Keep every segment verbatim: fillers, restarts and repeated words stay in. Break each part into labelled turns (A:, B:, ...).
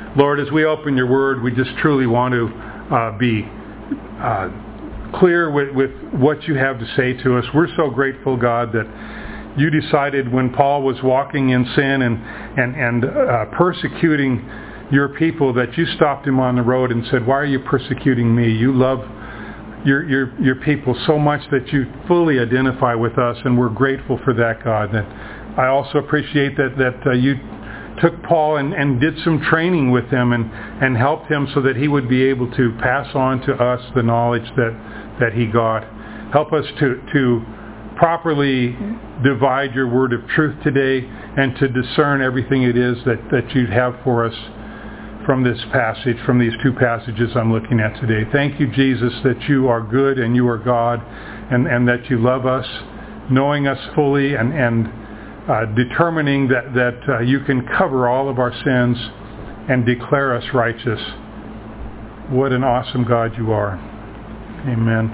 A: Lord, as we open your word, we just truly want to uh, be uh, clear with, with what you have to say to us. We're so grateful, God, that you decided when Paul was walking in sin and, and, and uh, persecuting your people, that you stopped him on the road and said, why are you persecuting me? You love your, your, your people so much that you fully identify with us, and we're grateful for that, God. That I also appreciate that, that uh, you took Paul and, and did some training with him and, and helped him so that he would be able to pass on to us the knowledge that, that he got. Help us to, to properly divide your word of truth today and to discern everything it is that, that you'd have for us from this passage, from these two passages I'm looking at today. Thank you, Jesus, that you are good and you are God, and, and that you love us, knowing us fully and, and uh, determining that, that uh, you can cover all of our sins and declare us righteous. What an awesome God you are. Amen.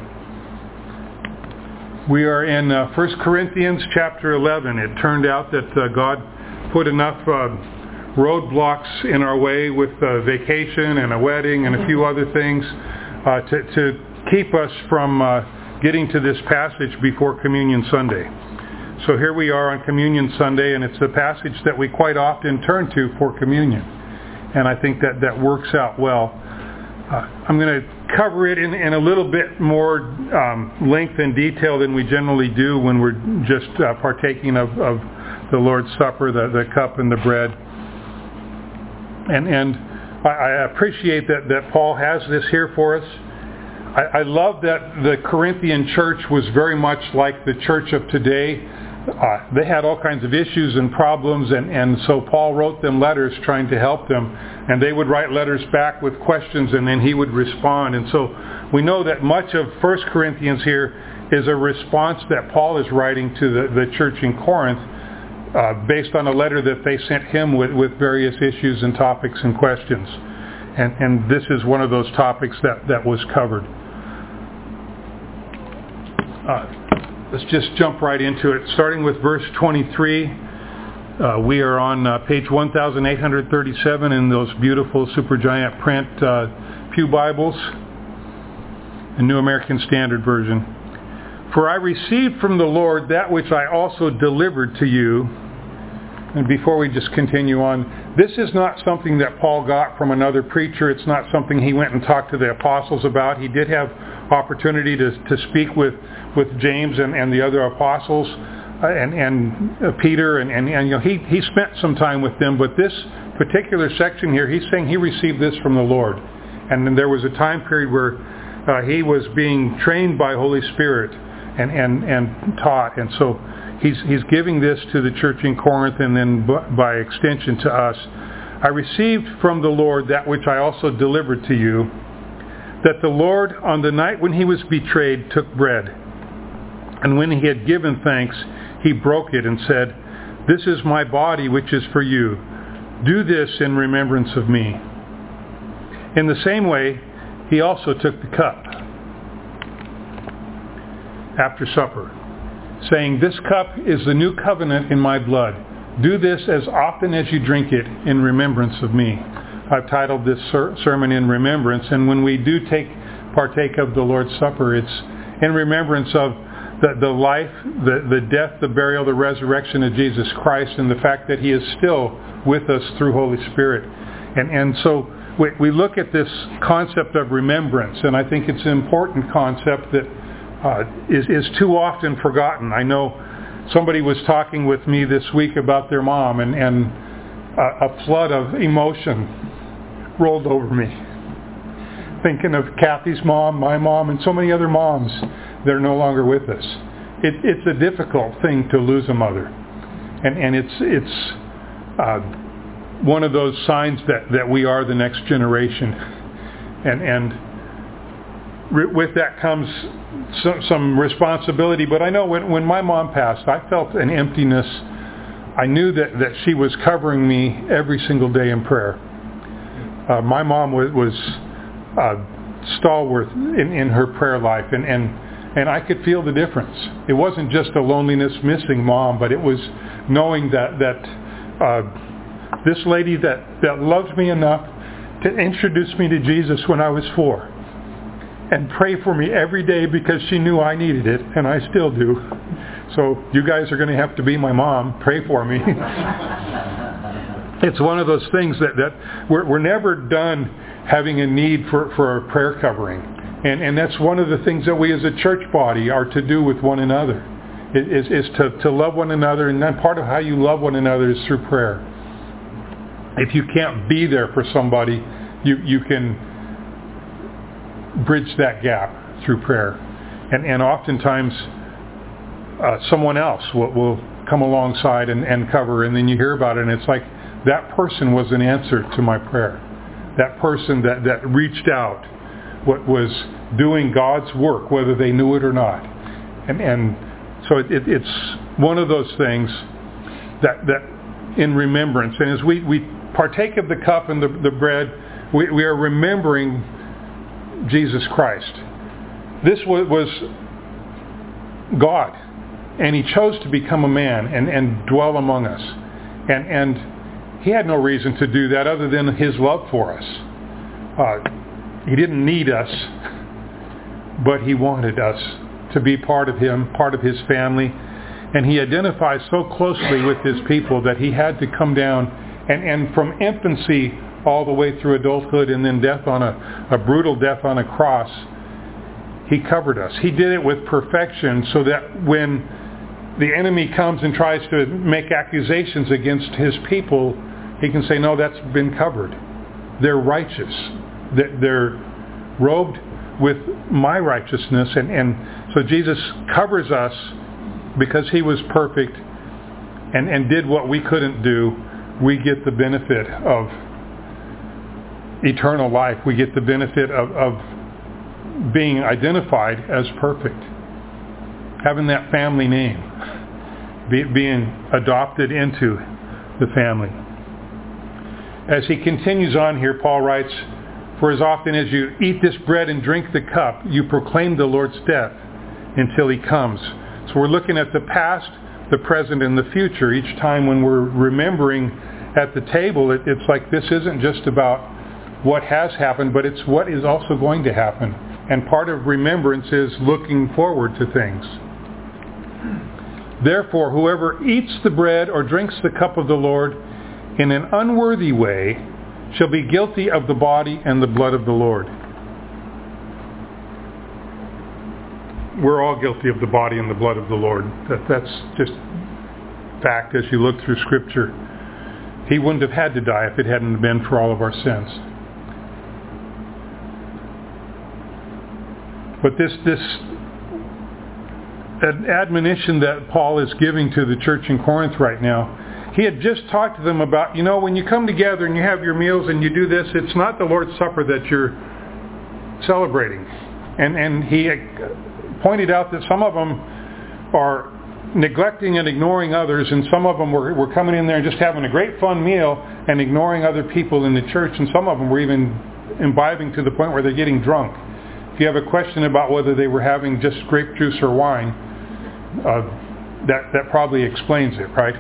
A: We are in uh, First Corinthians chapter eleven. It turned out that uh, God put enough uh, roadblocks in our way with a vacation and a wedding and a few other things uh, to, to keep us from uh, getting to this passage before Communion Sunday. So here we are on Communion Sunday, and it's a passage that we quite often turn to for communion. And I think that that works out well. Uh, I'm going to cover it in, in a little bit more um, length and detail than we generally do when we're just uh, partaking of, of the Lord's Supper, the, the cup and the bread. And, and I, I appreciate that, that Paul has this here for us. I, I love that the Corinthian church was very much like the church of today. Uh, they had all kinds of issues and problems, and, and so Paul wrote them letters trying to help them, and they would write letters back with questions, and then he would respond. And so we know that much of First Corinthians here is a response that Paul is writing to the, the church in Corinth uh, based on a letter that they sent him with, with various issues and topics and questions. And, and this is one of those topics that, that was covered. Uh, Let's just jump right into it. Starting with verse twenty-three, uh, we are on uh, page one thousand eight hundred thirty-seven in those beautiful Supergiant print uh, Pew Bibles, the New American Standard Version. For I received from the Lord that which I also delivered to you. And before we just continue on, this is not something that Paul got from another preacher. It's not something he went and talked to the apostles about. He did have opportunity to, to speak with, with James and, and the other apostles uh, and, and uh, Peter, and, and, and you know, he, he spent some time with them. But this particular section here, he's saying he received this from the Lord. And then there was a time period where uh, he was being trained by Holy Spirit and, and, and taught. And so He's, he's giving this to the church in Corinth, and then by extension to us. I received from the Lord that which I also delivered to you, that the Lord on the night when he was betrayed took bread. And when he had given thanks, he broke it and said, "This is my body which is for you. Do this in remembrance of me." In the same way, he also took the cup after supper, saying, "This cup is the new covenant in my blood. Do this as often as you drink it in remembrance of me." I've titled this ser- sermon "In Remembrance," and when we do take partake of the Lord's Supper, it's in remembrance of the, the life, the, the death, the burial, the resurrection of Jesus Christ, and the fact that he is still with us through Holy Spirit. And, and so we, we look at this concept of remembrance, and I think it's an important concept that Uh, is, is too often forgotten. I know somebody was talking with me this week about their mom, and, and a, a flood of emotion rolled over me. Thinking of Kathy's mom, my mom, and so many other moms that are no longer with us. It, it's a difficult thing to lose a mother. And, and it's, it's uh, one of those signs that, that we are the next generation. And, and with that comes some, some responsibility. But I know when, when my mom passed, I felt an emptiness. I knew that, that she was covering me every single day in prayer. Uh, my mom was, was uh, stalwart in, in her prayer life, and, and, and I could feel the difference. It wasn't just a loneliness missing mom, but it was knowing that, that uh, this lady that, that loved me enough that introduced me to Jesus when I was four and pray for me every day because she knew I needed it, and I still do. So you guys are going to have to be my mom. Pray for me. It's one of those things that, that we're, we're never done having a need for, for a prayer covering. And, and that's one of the things that we as a church body are to do with one another, is, is to, to love one another. And then part of how you love one another is through prayer. If you can't be there for somebody, you, you can bridge that gap through prayer. And, and oftentimes uh, someone else will, will come alongside and, and cover, and then you hear about it, and it's like that person was an answer to my prayer. That person that, that reached out, what was doing God's work, whether they knew it or not. And, and so it, it, it's one of those things that, that in remembrance. And as we, we partake of the cup and the, the bread, we, we are remembering Jesus Christ. This was, was God, and He chose to become a man and, and dwell among us. And, and He had no reason to do that other than His love for us. Uh, he didn't need us, but He wanted us to be part of Him, part of His family. And He identifies so closely with His people that He had to come down and, and from infancy all the way through adulthood and then death on a, a brutal death on a cross, He covered us. He did it with perfection so that when the enemy comes and tries to make accusations against His people, He can say, no, that's been covered. They're righteous. They're robed with my righteousness. And, and so Jesus covers us because He was perfect and, and did what we couldn't do. We get the benefit of eternal life. We get the benefit of, of being identified as perfect. Having that family name. Be, being adopted into the family. As he continues on here, Paul writes, for as often as you eat this bread and drink the cup, you proclaim the Lord's death until He comes. So we're looking at the past, the present, and the future. Each time when we're remembering at the table, it, it's like this isn't just about what has happened, but it's what is also going to happen. And part of remembrance is looking forward to things. Therefore, whoever eats the bread or drinks the cup of the Lord in an unworthy way shall be guilty of the body and the blood of the Lord. We're all guilty of the body and the blood of the Lord. That, that's just fact as you look through Scripture. He wouldn't have had to die if it hadn't been for all of our sins. But this this admonition that Paul is giving to the church in Corinth right now, he had just talked to them about, you know, when you come together and you have your meals and you do this, it's not the Lord's Supper that you're celebrating. And and he pointed out that some of them are neglecting and ignoring others, and some of them were, were coming in there and just having a great fun meal and ignoring other people in the church, and some of them were even imbibing to the point where they're getting drunk. If you have a question about whether they were having just grape juice or wine, uh, that, that probably explains it, right?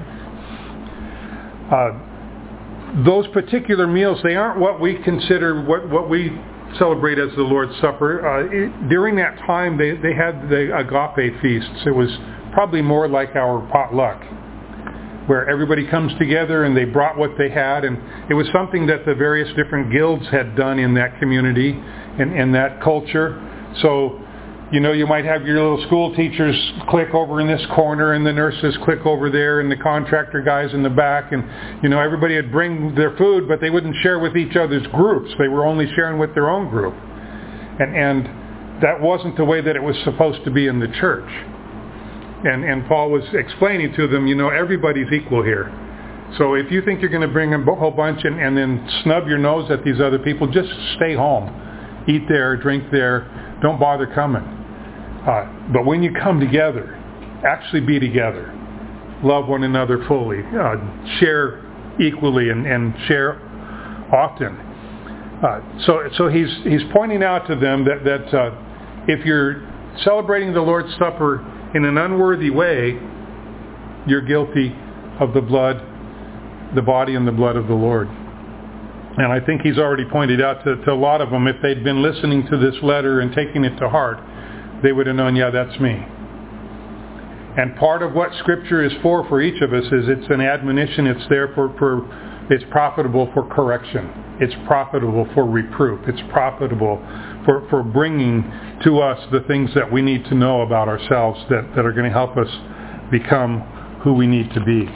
A: Uh, those particular meals, they aren't what we consider, what, what we celebrate as the Lord's Supper. Uh, it, during that time, they, they had the agape feasts. It was probably more like our potluck, where everybody comes together and they brought what they had, and it was something that the various different guilds had done in that community and in that culture. So, you know, you might have your little school teachers click over in this corner, and the nurses click over there, and the contractor guys in the back, and, you know, everybody would bring their food, but they wouldn't share with each other's groups. They were only sharing with their own group. And, and that wasn't the way that it was supposed to be in the church. And, and Paul was explaining to them, you know, everybody's equal here. So if you think you're going to bring a whole bunch and, and then snub your nose at these other people, just stay home. Eat there, drink there. Don't bother coming. Uh, but when you come together, actually be together. Love one another fully. Uh, share equally and, and share often. Uh, so so he's he's pointing out to them that, that uh, if you're celebrating the Lord's Supper in an unworthy way, you're guilty of the blood, the body and the blood of the Lord. And I think he's already pointed out to, to a lot of them, if they'd been listening to this letter and taking it to heart, they would have known, yeah, that's me. And part of what Scripture is for for each of us is it's an admonition. It's there for, for it's profitable for correction. It's profitable for reproof. It's profitable for, for bringing to us the things that we need to know about ourselves that, that are going to help us become who we need to be.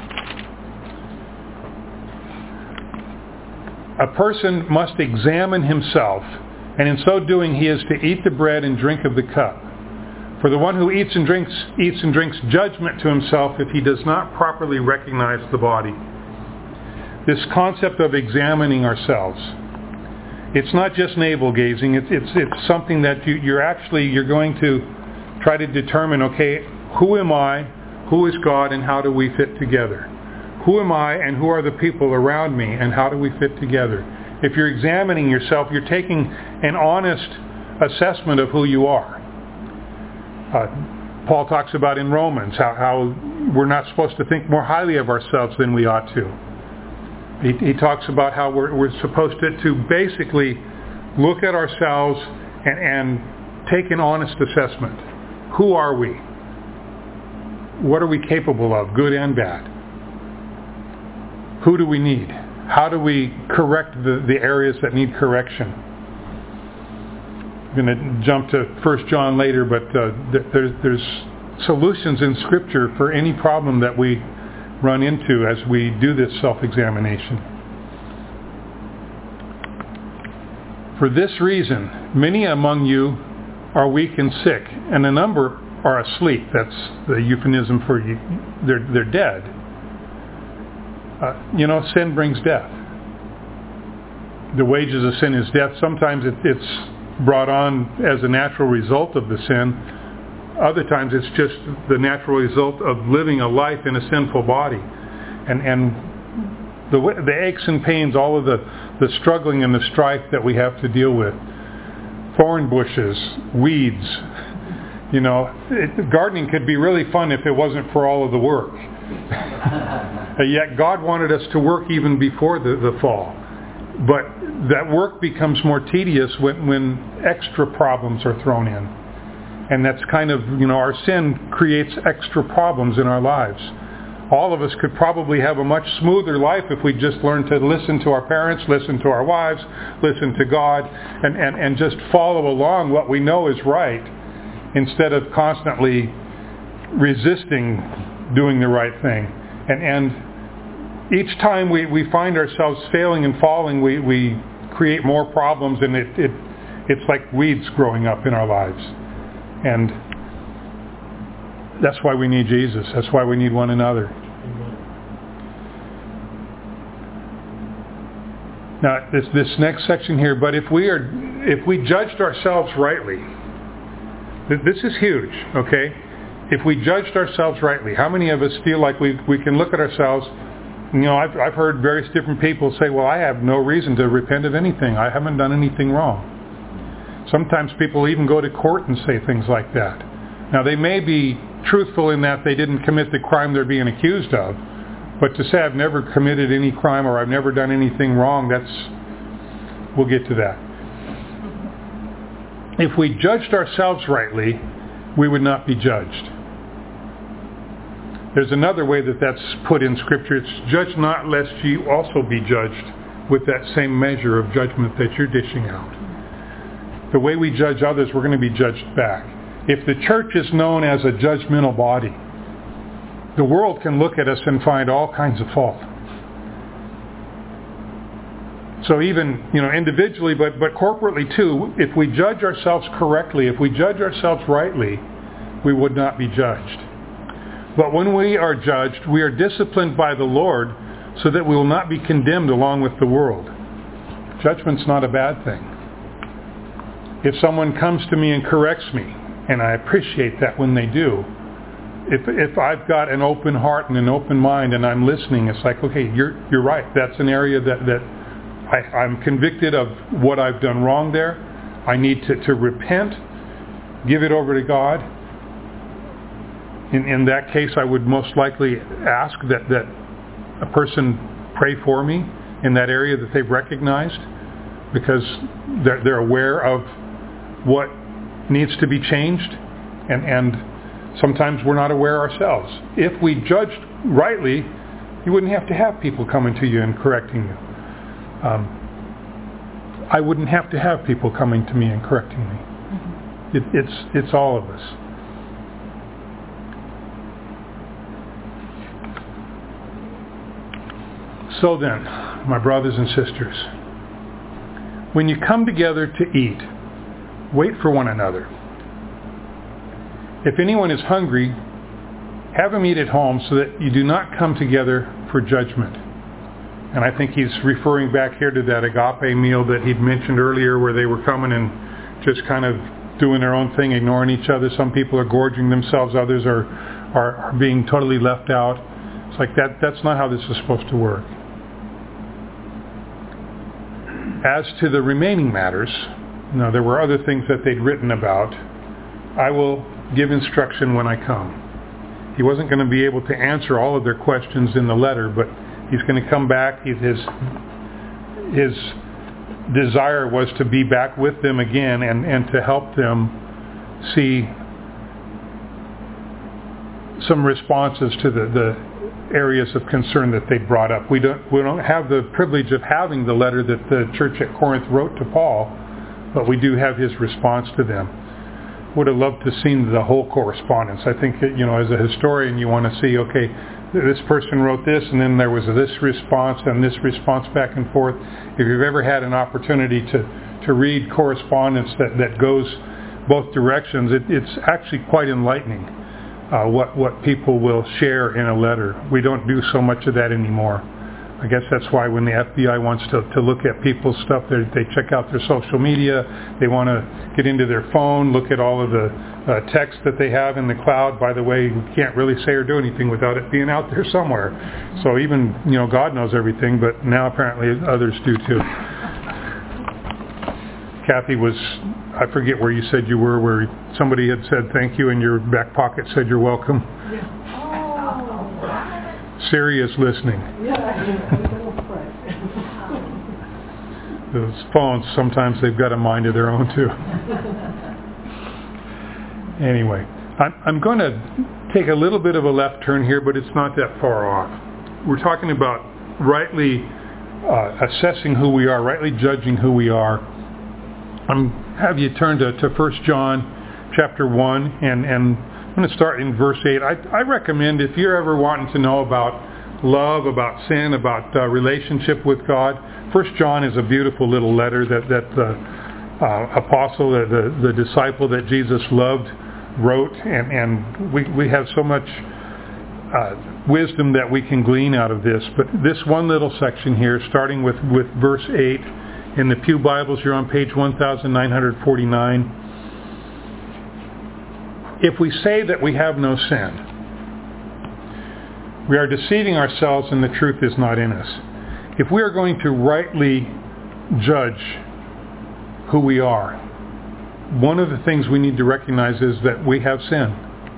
A: A person must examine himself, and in so doing he is to eat the bread and drink of the cup. For the one who eats and drinks eats and drinks judgment to himself if he does not properly recognize the body. This concept of examining ourselves, it's not just navel gazing. It's it's it's something that you, you're actually you're going to try to determine. Okay, who am I? Who is God? And how do we fit together? Who am I? And who are the people around me? And how do we fit together? If you're examining yourself, you're taking an honest assessment of who you are. Uh, Paul talks about in Romans how, how we're not supposed to think more highly of ourselves than we ought to. He, he talks about how we're, we're supposed to, to basically look at ourselves and, and take an honest assessment. Who are we? What are we capable of, good and bad? Who do we need? How do we correct the, the areas that need correction? I'm going to jump to First John later, but uh, th- there's, there's solutions in Scripture for any problem that we run into as we do this self-examination. For this reason, many among you are weak and sick, and a number are asleep. That's the euphemism for you. They're, they're dead. Uh, you know, sin brings death. The wages of sin is death. Sometimes it, it's brought on as a natural result of the sin. Other times it's just the natural result of living a life in a sinful body. And and the, the aches and pains, all of the, the struggling and the strife that we have to deal with. Thorn bushes, weeds. You know, it, gardening could be really fun if it wasn't for all of the work. Yet God wanted us to work even before the, the fall. But that work becomes more tedious when, when extra problems are thrown in. And that's kind of, you know, our sin creates extra problems in our lives. All of us could probably have a much smoother life if we just learned to listen to our parents, listen to our wives, listen to God, and, and, and just follow along what we know is right, instead of constantly resisting doing the right thing. And, and each time we, we find ourselves failing and falling, we, we create more problems, and it, it it's like weeds growing up in our lives. And that's why we need Jesus. That's why we need one another. Now, this this next section here, but if we are if we judged ourselves rightly, this is huge, okay? If we judged ourselves rightly, how many of us feel like we we can look at ourselves? You know, I've I've heard various different people say, well, I have no reason to repent of anything. I haven't done anything wrong. Sometimes people even go to court and say things like that. Now, they may be truthful in that they didn't commit the crime they're being accused of, but to say I've never committed any crime or I've never done anything wrong, that's, we'll get to that. If we judged ourselves rightly, we would not be judged. There's another way that that's put in Scripture. It's judge not lest ye also be judged with that same measure of judgment that you're dishing out. The way we judge others, we're going to be judged back. If the church is known as a judgmental body, the world can look at us and find all kinds of fault. So even, you know, individually, but, but corporately too, if we judge ourselves correctly, if we judge ourselves rightly, we would not be judged. But when we are judged, we are disciplined by the Lord so that we will not be condemned along with the world. Judgment's not a bad thing. If someone comes to me and corrects me, and I appreciate that when they do, if if I've got an open heart and an open mind and I'm listening, it's like, okay, you're you're right. That's an area that, that I, I'm convicted of what I've done wrong there. I need to, to repent, give it over to God. In, in that case, I would most likely ask that, that a person pray for me in that area that they've recognized, because they're, they're aware of what needs to be changed, and, and sometimes we're not aware ourselves. If we judged rightly, you wouldn't have to have people coming to you and correcting you. Um, I wouldn't have to have people coming to me and correcting me. Mm-hmm. It, it's it's all of us. So then, my brothers and sisters, when you come together to eat, wait for one another. If anyone is hungry, have him eat at home, so that you do not come together for judgment. And I think he's referring back here to that agape meal that he'd mentioned earlier, where they were coming and just kind of doing their own thing, ignoring each other. Some people are gorging themselves, others are, are, are being totally left out. It's like that. That's not how this is supposed to work. As to the remaining matters, now there were other things that they'd written about. I will give instruction when I come. He wasn't going to be able to answer all of their questions in the letter, but he's going to come back. His, his desire was to be back with them again and, and to help them see some responses to the, the areas of concern that they brought up. We don't, we don't have the privilege of having the letter that the church at Corinth wrote to Paul, but we do have his response to them. Would have loved to have seen the whole correspondence. I think that, you know, as a historian, you want to see, okay, this person wrote this, and then there was this response and this response back and forth. If you've ever had an opportunity to, to read correspondence that, that goes both directions, it, it's actually quite enlightening, uh, what, what people will share in a letter. We don't do so much of that anymore. I guess that's why when the F B I wants to, to look at people's stuff, they they check out their social media. They want to get into their phone, look at all of the uh, text that they have in the cloud. By the way, you can't really say or do anything without it being out there somewhere. So even, you know, God knows everything, but now apparently others do too. Kathy was, I forget where you said you were, where somebody had said thank you and your back pocket said you're welcome.
B: Yeah.
A: Siri is listening. Those phones, sometimes they've got a mind of their own too. Anyway, I'm, I'm going to take a little bit of a left turn here, but it's not that far off. We're talking about rightly uh, assessing who we are, rightly judging who we are. I'm have you turn to, to First John chapter one, and, and I'm going to start in verse eight. I, I recommend, if you're ever wanting to know about love, about sin, about uh, relationship with God, First John is a beautiful little letter that, that the uh, apostle, the, the, the disciple that Jesus loved, wrote, and, and we, we have so much uh, wisdom that we can glean out of this. But this one little section here, starting with, with verse eight, in the Pew Bibles, you're on page one thousand nine hundred forty-nine. If we say that we have no sin, we are deceiving ourselves and the truth is not in us. If we are going to rightly judge who we are, one of the things we need to recognize is that we have sin.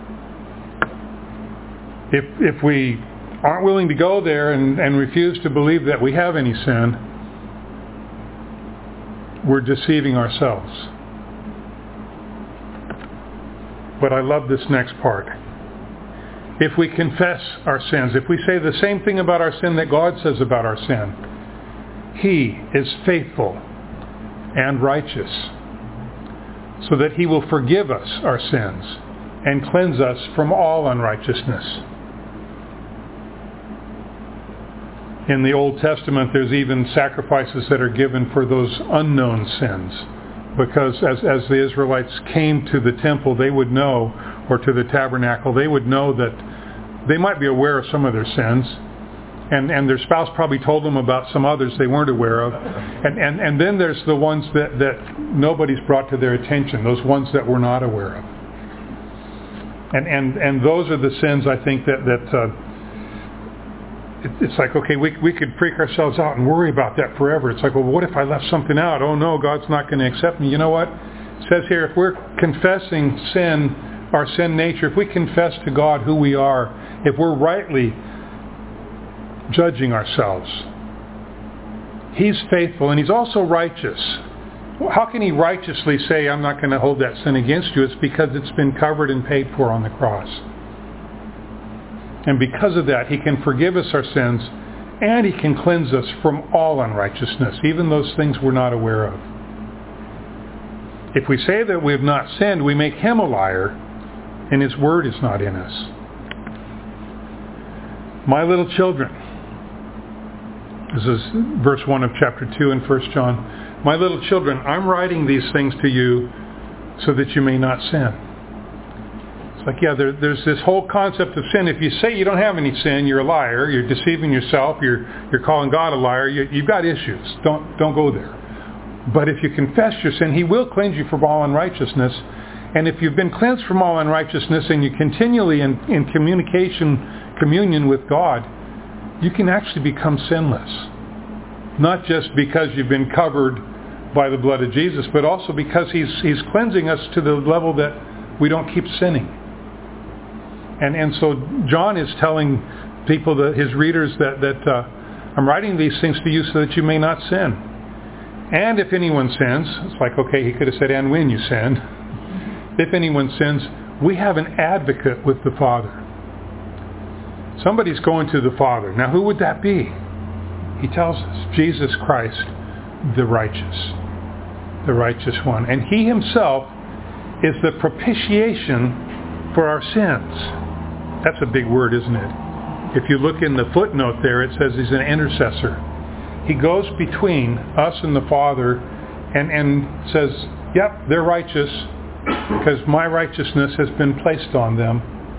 A: If, if we aren't willing to go there and, and refuse to believe that we have any sin, we're deceiving ourselves. But I love this next part. If we confess our sins, if we say the same thing about our sin that God says about our sin, He is faithful and righteous, so that He will forgive us our sins and cleanse us from all unrighteousness. In the Old Testament, there's even sacrifices that are given for those unknown sins, because as, as the Israelites came to the temple, they would know, or to the tabernacle, they would know that they might be aware of some of their sins, and, and their spouse probably told them about some others they weren't aware of. And, and, and then there's the ones that, that nobody's brought to their attention, those ones that we're not aware of. And and, and those are the sins, I think, that, that uh, it, it's like, okay, we, we could freak ourselves out and worry about that forever. It's like, well, what if I left something out? Oh no, God's not going to accept me. You know what? It says here, if we're confessing sin, our sin nature, if we confess to God who we are, if we're rightly judging ourselves, He's faithful, and He's also righteous. How can He righteously say, I'm not going to hold that sin against you? It's because it's been covered and paid for on the cross. And because of that, He can forgive us our sins, and He can cleanse us from all unrighteousness, even those things we're not aware of. If we say that we have not sinned, we make Him a liar, and His word is not in us. My little children, this is verse one of chapter two in First John. My little children, I'm writing these things to you so that you may not sin. It's like, yeah, there, there's this whole concept of sin. If you say you don't have any sin, you're a liar. You're deceiving yourself. You're you're calling God a liar. You, you've got issues. Don't don't go there. But if you confess your sin, He will cleanse you from all unrighteousness. And if you've been cleansed from all unrighteousness and you're continually in, in communication, communion with God, you can actually become sinless. Not just because you've been covered by the blood of Jesus, but also because He's He's cleansing us to the level that we don't keep sinning. And and so John is telling people, that his readers, that, that uh, I'm writing these things to you so that you may not sin. And if anyone sins, it's like, okay, he could have said, and when you sin. If anyone sins, we have an advocate with the Father. Somebody's going to the Father. Now, who would that be? He tells us, Jesus Christ, the righteous. The righteous one. And He Himself is the propitiation for our sins. That's a big word, isn't it? If you look in the footnote there, it says He's an intercessor. He goes between us and the Father and, and says, yep, they're righteous because my righteousness has been placed on them.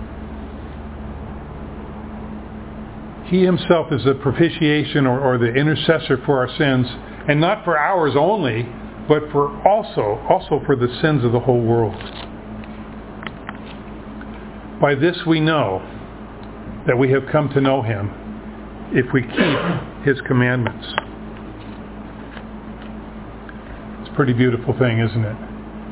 A: He Himself is the propitiation or, or the intercessor for our sins, and not for ours only, but for also, also for the sins of the whole world. By this we know that we have come to know Him, if we keep His commandments. It's a pretty beautiful thing, isn't it?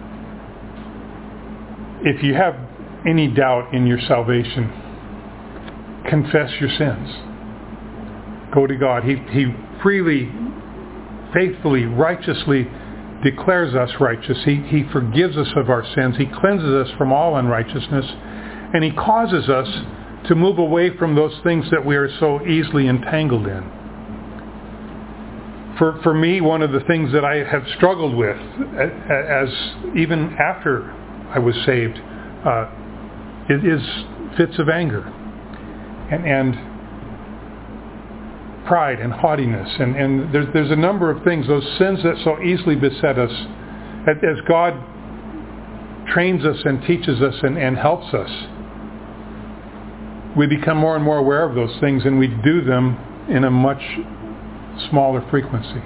A: If you have any doubt in your salvation, confess your sins. Go to God. He, he freely, faithfully, righteously declares us righteous. He, he forgives us of our sins. He cleanses us from all unrighteousness. And He causes us to move away from those things that we are so easily entangled in. For, for me, one of the things that I have struggled with, as even after I was saved, uh, is fits of anger. And, and pride and haughtiness. And, and there's, there's a number of things, those sins that so easily beset us. As God trains us and teaches us and, and helps us, we become more and more aware of those things, and we do them in a much smaller frequency.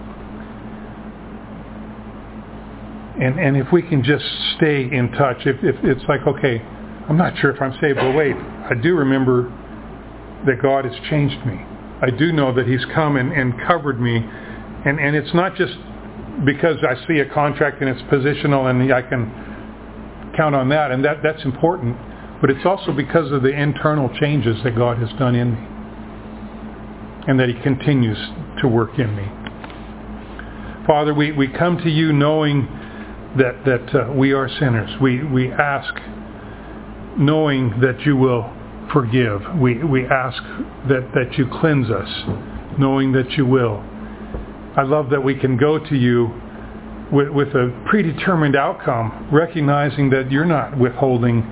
A: And, and if we can just stay in touch, if, if it's like, okay, I'm not sure if I'm saved, but wait, I do remember that God has changed me. I do know that He's come and, and covered me. And, and it's not just because I see a contract and it's positional and I can count on that, and that, that's important, but it's also because of the internal changes that God has done in me and that He continues to work in me. Father, we, we come to You knowing that, that uh, we are sinners. We, we ask knowing that You will forgive. We we ask that, that You cleanse us, knowing that You will. I love that we can go to You with, with a predetermined outcome, recognizing that You're not withholding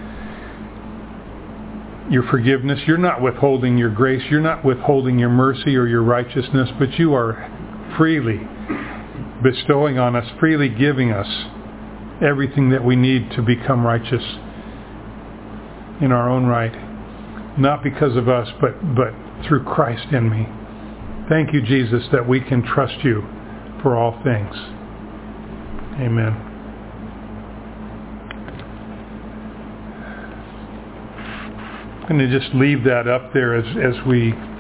A: Your forgiveness, You're not withholding Your grace, You're not withholding Your mercy or Your righteousness, but You are freely bestowing on us, freely giving us everything that we need to become righteous in our own right. Not because of us, but, but through Christ in me. Thank You, Jesus, that we can trust You for all things. Amen. I'm going to just leave that up there as, as we